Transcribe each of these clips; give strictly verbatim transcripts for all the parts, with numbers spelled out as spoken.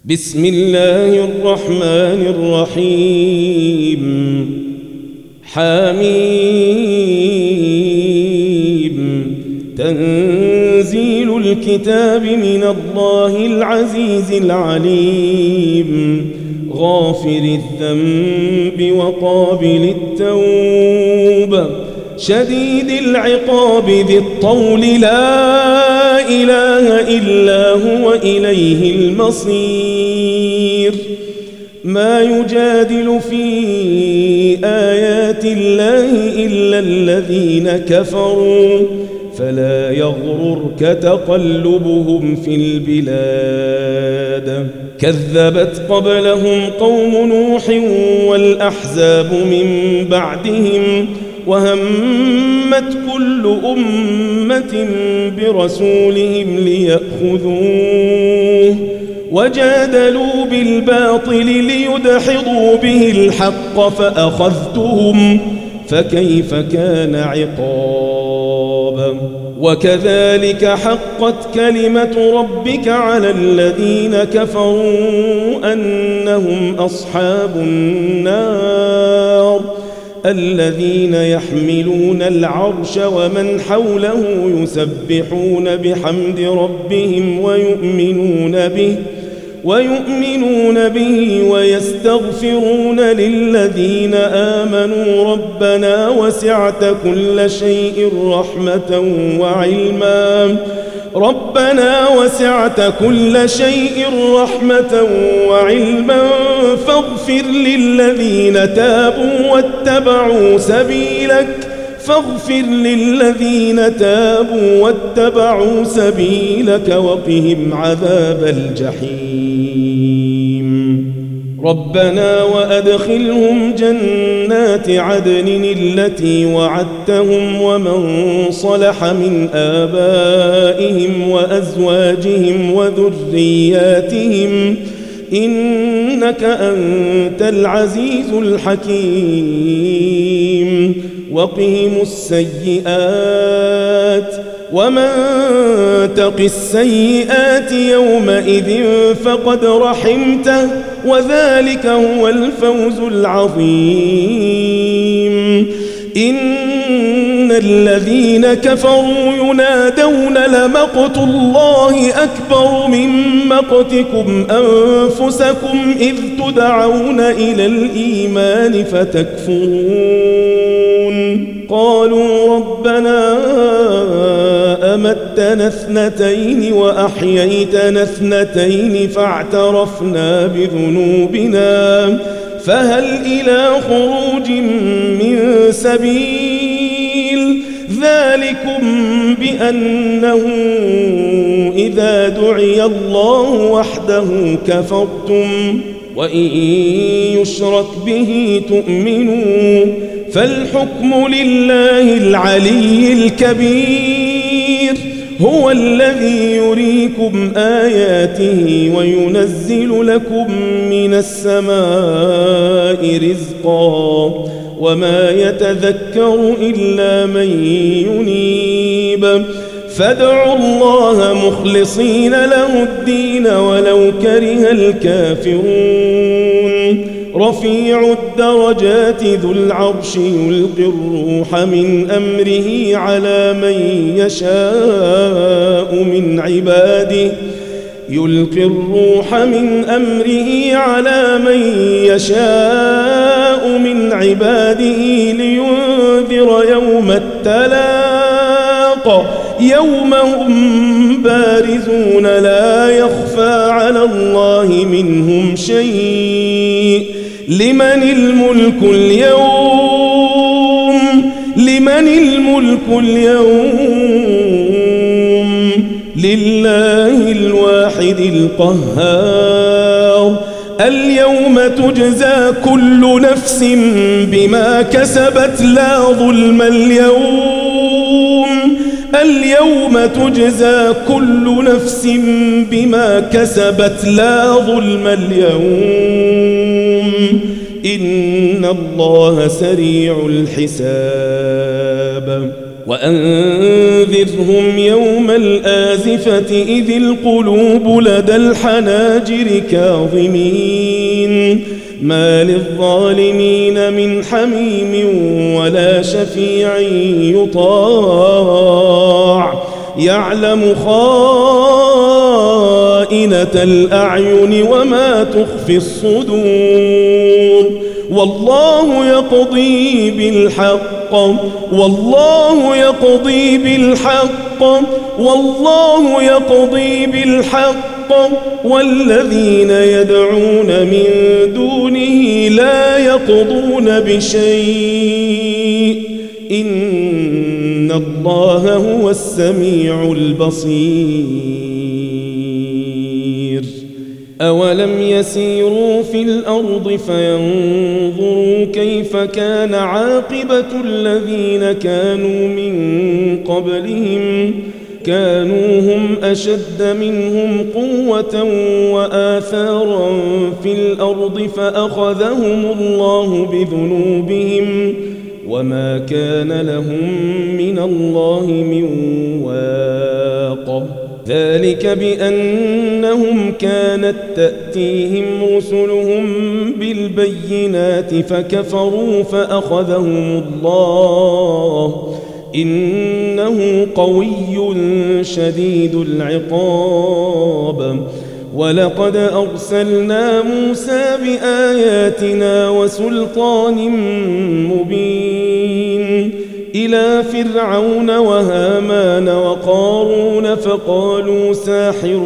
بسم الله الرحمن الرحيم حميم تنزيل الكتاب من الله العزيز العليم غافر الذنب وقابل التوب شديد العقاب ذي الطول لا إله إلا هو إليه المصير ما يجادل في آيات الله إلا الذين كفروا فلا يغررك تقلبهم في البلاد كذبت قبلهم قوم نوح والأحزاب من بعدهم وهمت كل أمة برسولهم ليأخذوه وجادلوا بالباطل ليدحضوا به الحق فأخذتهم فكيف كان عقاب وكذلك حقت كلمة ربك على الذين كفروا أنهم أصحاب النار الذين يحملون العرش ومن حوله يسبحون بحمد ربهم ويؤمنون به ويؤمنون به ويستغفرون للذين آمنوا ربنا وسعت كل شيء رحمة وعلما ربنا وسعت كل شيء رحمة وعلما فاغفر للذين تابوا واتبعوا سبيلك فاغفر للذين تابوا واتبعوا سبيلك وقهم عذاب الجحيم ربنا وأدخلهم جنات عدن التي وعدتهم ومن صلح من آبائهم وأزواجهم وذرياتهم إنك أنت العزيز الحكيم وقهم السيئات ومن تق السيئات يومئذ فقد رحمته وذلك هو الفوز العظيم إن الذين كفروا ينادون لمقت الله أكبر من مقتكم أنفسكم إذ تدعون إلى الإيمان فتكفرون قالوا ربنا أمتنا اثنتين وأحييتنا اثنتين فاعترفنا بذنوبنا فهل إلى خروج من سبيل ذلكم بأنه إذا دعي الله وحده كفرتم وإن يشرك به تؤمنوا فالحكم لله العلي الكبير هو الذي يريكم آياته وينزل لكم من السماء رزقا وما يتذكر إلا من ينيب فادعوا الله مخلصين له الدين ولو كره الكافرون رفيع الدرجات ذو العرش يلقي الروح من أمره على من يشاء من عباده يلقي الروح من أمره على من يشاء من عباده لينذر يوم التلاق يوم هم بارزون لا يخفى على الله منهم شيء لمن الملك اليوم لمن الملك اليوم لله الواحد القهار اليوم تجزى كل نفس بما كسبت لا ظلم اليوم اليوم تجزى كل نفس بما كسبت لا ظلم اليوم إن الله سريع الحساب وأنذرهم يوم الآزفة إذ القلوب لدى الحناجر كاظمين ما للظالمين من حميم ولا شفيع يطاع يعلم خائنة الأعين وما تخفي الصدور والله يقضي بالحق والله يقضي بالحق والله يقضي بالحق والذين يدعون من دونه لا يقضون بشيء إن الله هو السميع البصير أولم يسيروا في الأرض فينظروا كيف كان عاقبة الذين كانوا من قبلهم كانوا هم أشد منهم قوة وآثارا في الأرض فأخذهم الله بذنوبهم وما كان لهم من الله من واق ذلك بأنهم كانت تأتيهم رسلهم بالبينات فكفروا فأخذهم الله إنه قوي شديد العقاب ولقد أرسلنا موسى بآياتنا وسلطان مبين إلى فرعون وهامان وقارون فقالوا ساحر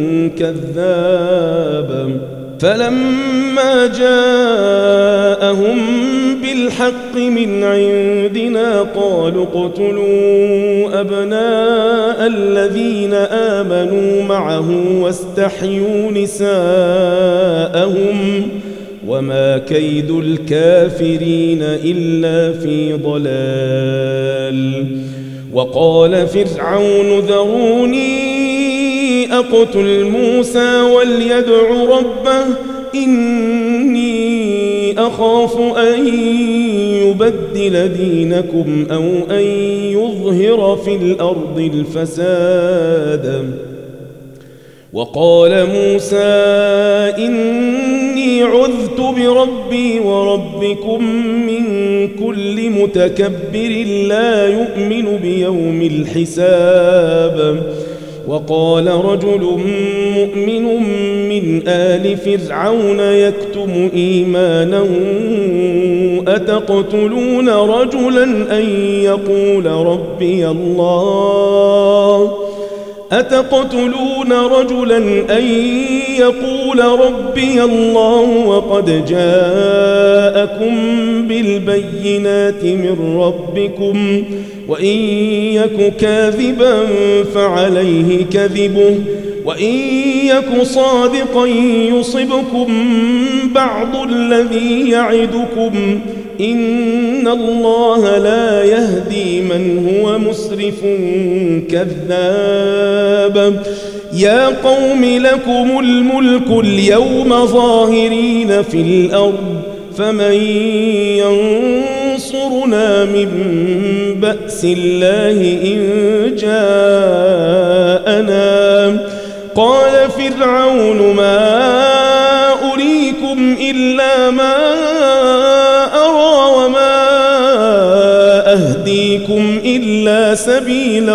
كذاب فلما جاءهم بالحق من عندنا قالوا اقتلوا أبناء الذين آمنوا معه واستحيوا نساءهم وما كيد الكافرين إلا في ضلال وقال فرعون ذروني أقتل موسى وليدع ربه إني أخاف أن يبدل دينكم أو أن يظهر في الأرض الفساد وقال موسى إني عذت بربي وربكم من كل متكبر لا يؤمن بيوم الحساب وقال رجل مؤمن من آل فرعون يكتم إيمانه أتقتلون رجلا أن يقول ربي الله أتقتلون رجلا أن يقول ربي الله وقد جاءكم بالبينات من ربكم وإن يك كاذبا فعليه كذبه وإن يك صادقا يصبكم بعض الذي يعدكم إن الله لا يهدي من هو مسرف كذاب يا قوم لكم الملك اليوم ظاهرين في الأرض فمن ينصرنا من بأس الله إن جاءنا قال فرعون ما أريكم إلا ما أرى وما أهديكم إلا سبيل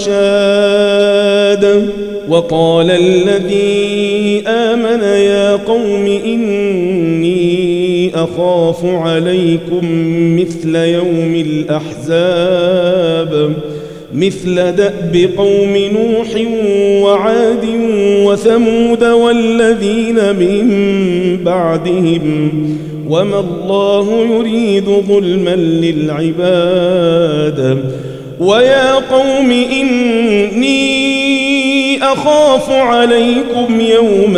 الرشاد وقال الذي آمن يا قوم إني أخاف عليكم مثل يوم الأحزاب مثل دأب قوم نوح وعاد وثمود والذين من بعدهم وما الله يريد ظلما للعباد ويا قوم إني أخاف عليكم يوم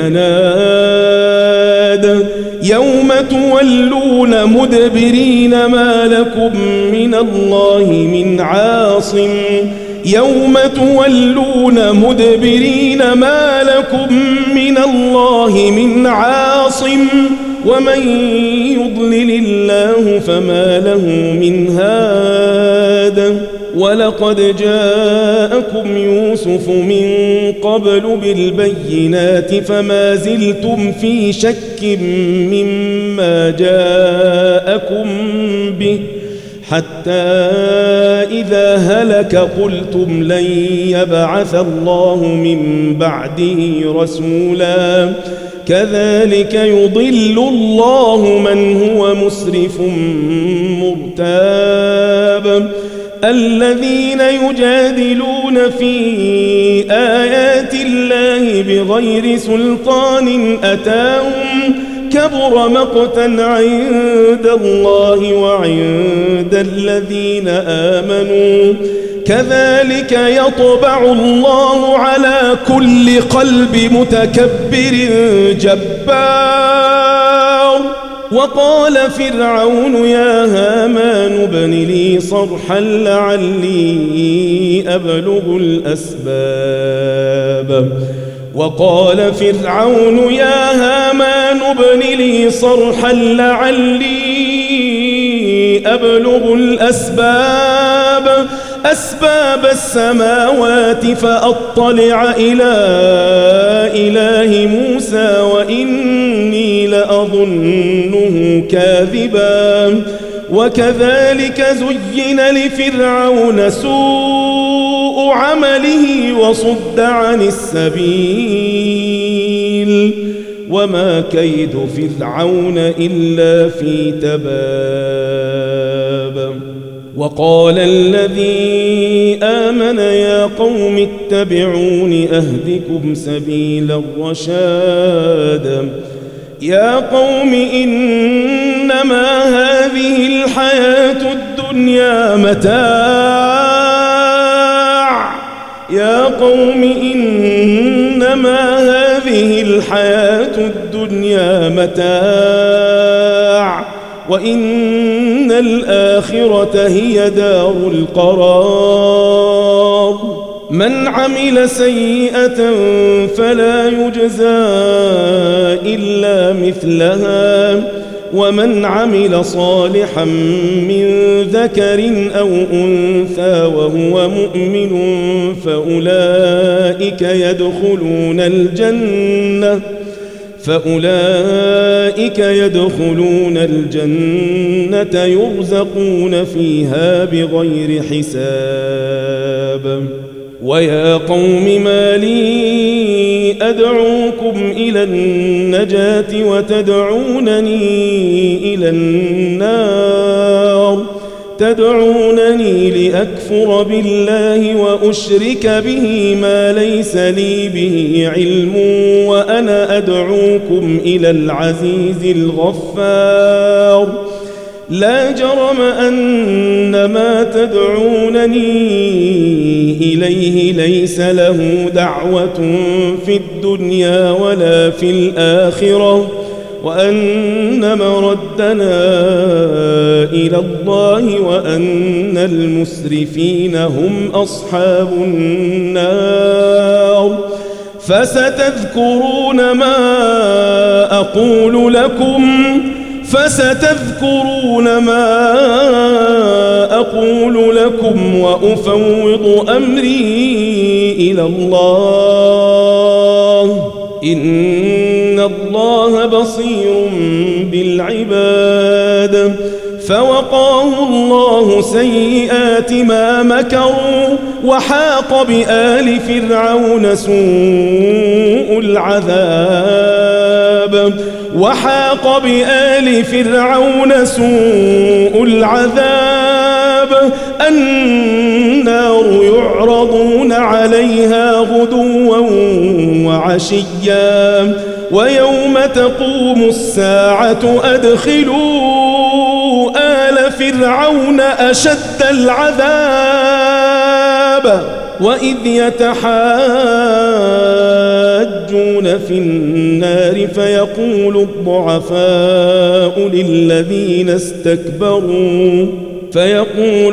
التناد يوم تولون مدبرين ما لكم من الله من عاصم يوم تولون مدبرين ما لكم من الله من عاصم ومن يضلل الله فما له من هاد ولقد جاءكم يوسف من قبل بالبينات فما زلتم في شك مما جاءكم به حتى إذا هلك قلتم لن يبعث الله من بعده رسولا كذلك يضل الله من هو مسرف مرتاب الذين يجادلون في آيات الله بغير سلطان أتاهم كبر مقتا عند الله وعند الذين آمنوا كذلك يطبع الله على كل قلب متكبر جبار. وقال فرعون يا هامان ابن لي صرحا لعلي أبلغ الأسباب وقال فرعون يا هامان ابن لي صرحا لعلي أبلغ الأسباب أسباب السماوات فأطلع إلى إله موسى وإني لأظنه كاذبا وكذلك زين لفرعون سوء عمله وصد عن السبيل وما كيد فرعون إلا في تباب. وقال الذي آمن يا قوم اتبعون أهدكم سبيل الرشاد يا قوم إنما هذه الحياة الدنيا متاع يا قوم إنما هذه الحياة الدنيا متاع وإن الآخرة هي دار القرار من عمل سيئة فلا يجزى إلا مثلها ومن عمل صالحا من ذكر أو أنثى وهو مؤمن فأولئك يدخلون الجنة فأولئك يدخلون الجنة يرزقون فيها بغير حساب. ويا قوم ما لي أدعوكم إلى النجاة وتدعونني إلى النار تدعونني لأكفر بالله وأشرك به ما ليس لي به علم وأنا أدعوكم إلى العزيز الغفار لا جرم أن ما تدعونني إليه ليس له دعوة في الدنيا ولا في الآخرة وأن مردنا إلى الله وأن المسرفين هم أصحاب النار. فستذكرون ما أقول لكم فستذكرون ما أقول لكم وأفوض أمري إلى الله إن الله بصير بالعباد. فوقاه الله سيئات ما مكروا وحاق بآل فرعون سوء العذاب وحاق بآل فرعون سوء العذاب النار يعرضون عليها غدوا وعشيا ويوم تقوم الساعة أدخلوا آل فرعون أشد العذاب وإذ يتحاجون في النار فيقول الضعفاء للذين استكبروا فيقول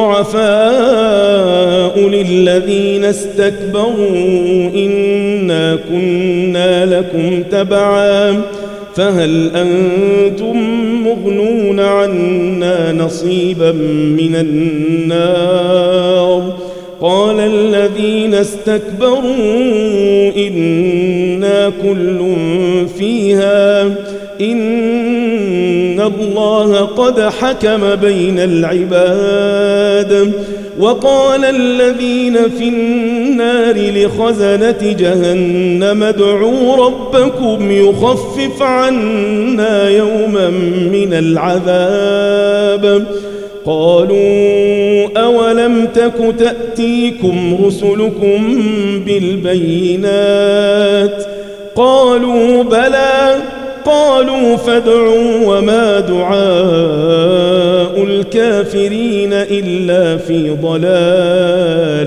الضعفاء للذين استكبروا إنا كنا لكم تبعا فهل أنتم مغنون عنا نصيبا من النار؟ قال الذين استكبروا إنا كل فيها إن الله قد حكم بين العباد. وقال الذين في النار لخزنة جهنم ادعوا ربكم يخفف عنا يوما من العذاب. قالوا أولم تك تأتيكم رسلكم بالبينات؟ قالوا بلى. قالوا فادعوا وما دعاء الكافرين إلا في ضلال.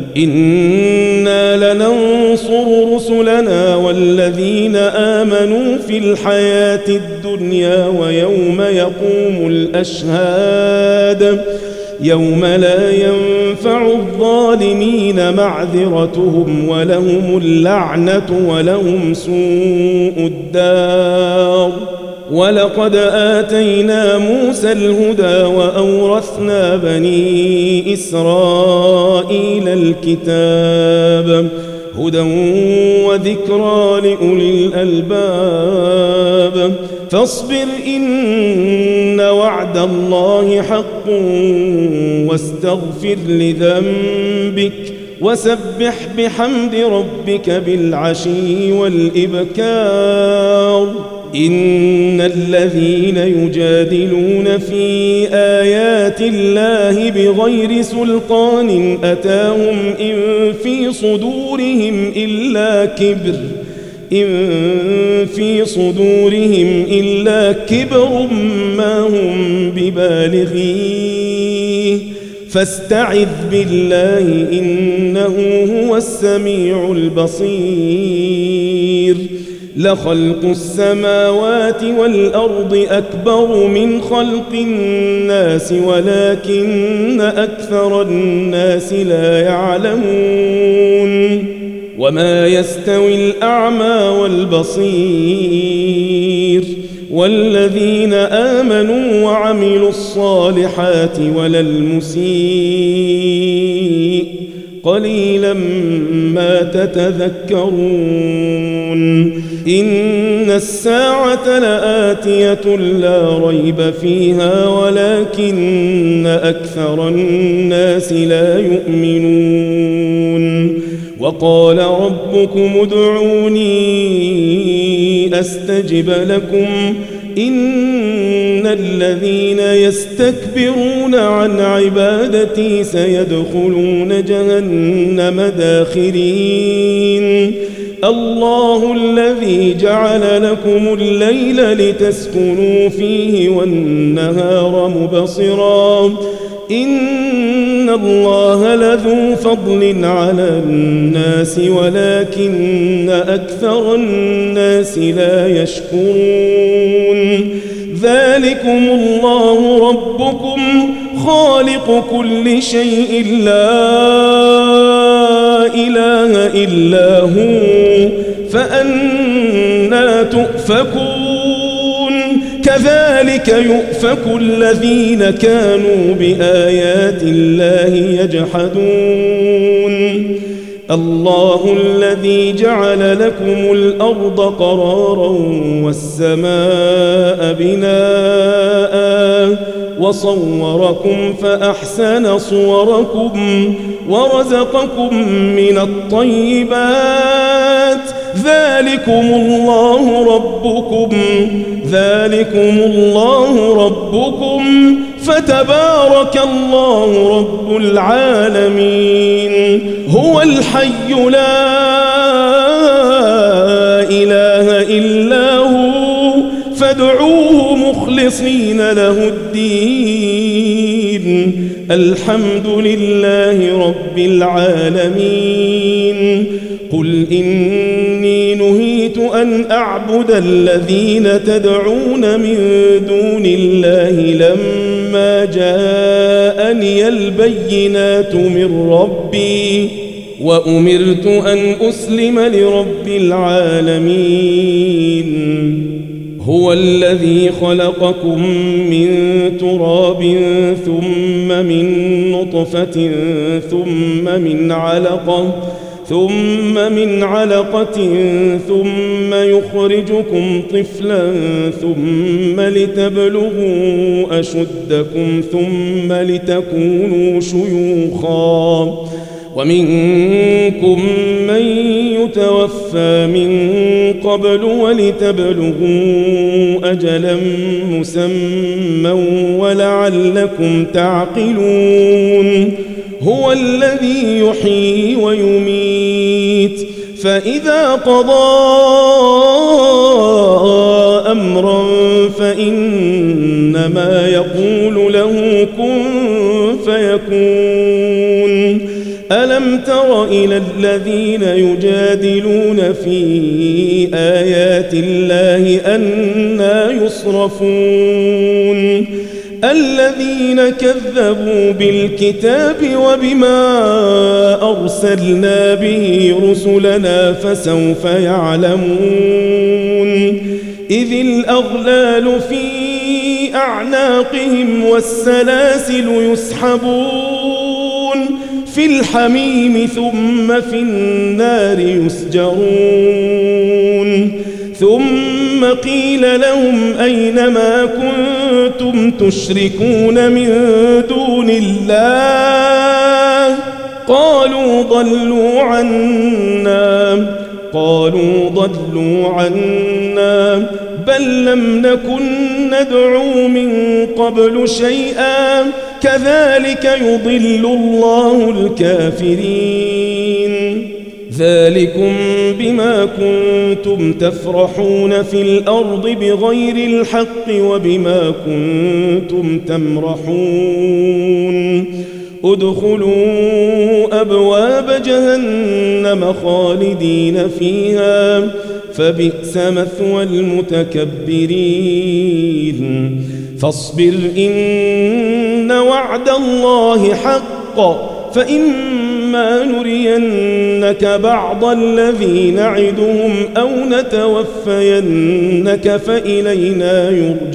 إنا لننصر رسلنا والذين آمنوا في الحياة الدنيا ويوم يقوم الأشهاد يوم لا ينفع الظالمين معذرتهم ولهم اللعنة ولهم سوء الدار. ولقد آتينا موسى الهدى وأورثنا بني إسرائيل الكتاب هدى وذكرى لأولي الألباب. فاصبر إن وعد الله حق واستغفر لذنبك وسبح بحمد ربك بالعشي والإبكار. إن الذين يجادلون في آيات الله بغير سلطان أتاهم إن في صدورهم إلا كبر إن في صدورهم إلا كبر ما هم ببالغيه فاستعذ بالله إنه هو السميع البصير. لخلق السماوات والأرض أكبر من خلق الناس ولكن أكثر الناس لا يعلمون. وما يستوي الأعمى والبصير والذين آمنوا وعملوا الصالحات ولا المسيء قليلا ما تتذكرون. إن الساعة لآتية لا ريب فيها ولكن أكثر الناس لا يؤمنون. وقال ربكم ادعوني أستجب لكم إن الذين يستكبرون عن عبادتي سيدخلون جهنم داخرين. الله الذي جعل لكم الليل لتسكنوا فيه والنهار مبصرا إن الله لذو فضل على الناس ولكن أكثر الناس لا يشكرون. ذلكم الله ربكم خالق كل شيء لا إله إلا هو فأنى تؤفكون. كذلك يؤفك الذين كانوا بآيات الله يجحدون. الله الذي جعل لكم الأرض قرارا والسماء بناء وصوركم فأحسن صوركم ورزقكم من الطيبات. ذلكم الله ربكم ذلكم الله ربكم فتبارك الله رب العالمين. هو الحي لا إله إلا هو فادعوه مخلصين له الدين. الحمد لله رب العالمين. قل إني نهيت أن أعبد الذين تدعون من دون الله لما جاءني البينات من ربي وأمرت أن أسلم لرب العالمين. هو الذي خلقكم من تراب ثم من نطفة ثم من علقة ثم من علقة ثم يخرجكم طفلا ثم لتبلغوا أشدكم ثم لتكونوا شيوخا ومنكم من يتوفى من قبل ولتبلغوا أجلا مسمى ولعلكم تعقلون هو الذي يحيي ويميت فإذا قضى أمرا فإنما يقول له كن فيكون ألم تر إلى الذين يجادلون في آيات الله أنى يصرفون الذين كذبوا بالكتاب وبما أرسلنا به رسلنا فسوف يعلمون إذ الأغلال في أعناقهم والسلاسل يسحبون في الحميم ثم في النار يسجرون ثم قيل لهم أين ما كنتم تشركون من دون الله قالوا ضلوا عنا قالوا ضلوا عنا بل لم نكن ندعو من قبل شيئا كذلك يضل الله الكافرين ذلكم بما كنتم تفرحون في الأرض بغير الحق وبما كنتم تمرحون ادخلوا أبواب جهنم خالدين فيها فبئس مثوى المتكبرين فاصبر إن وعد الله حق فإما نرينك بعض الذي نعدهم أو نتوفينك فإلينا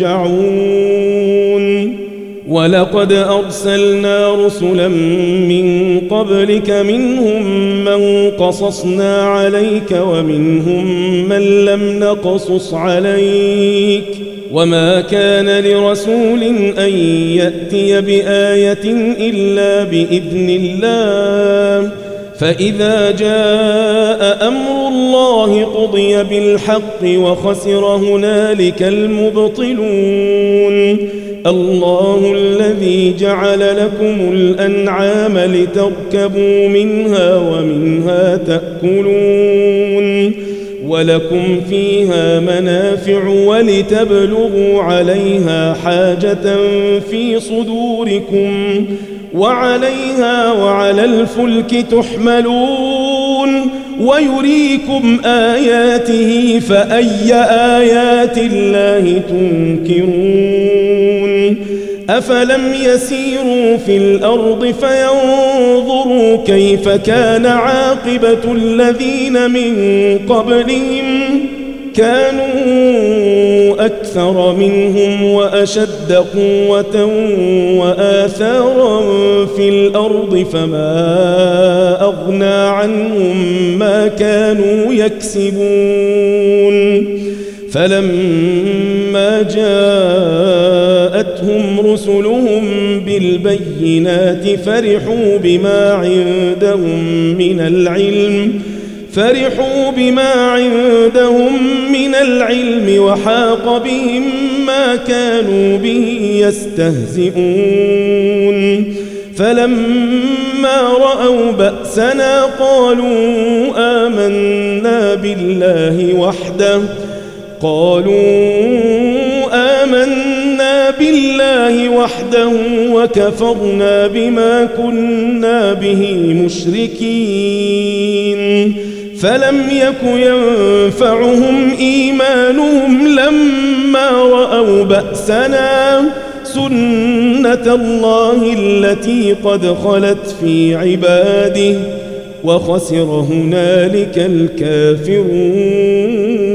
يرجعون ولقد أرسلنا رسلا من قبلك منهم من قصصنا عليك ومنهم من لم نقصص عليك وما كان لرسول أن يأتي بآية إلا بإذن الله فإذا جاء أمر الله قضي بالحق وخسر هنالك المبطلون الله الذي جعل لكم الأنعام لتركبوا منها ومنها تأكلون ولكم فيها منافع ولتبلغوا عليها حاجة في صدوركم وعليها وعلى الفلك تحملون ويريكم آياته فأي آيات الله تنكرون أفلم يسيروا في الأرض فينظروا كيف كان عاقبة الذين من قبلهم كانوا أكثر منهم وأشد قوة وآثارا في الأرض فما أغنى عنهم ما كانوا يكسبون فلما جاءتهم رسلهم بالبينات فرحوا بما عندهم من العلم فرحوا بما عندهم من العلم وحاق بهم ما كانوا به يستهزئون فلما رأوا بأسنا قالوا آمنا بالله وحده قالوا آمنا بالله وحده وكفرنا بما كنا به مشركين فلم يك ينفعهم إيمانهم لما رأوا بأسنا سنة الله التي قد خلت في عباده وخسر هنالك الكافرون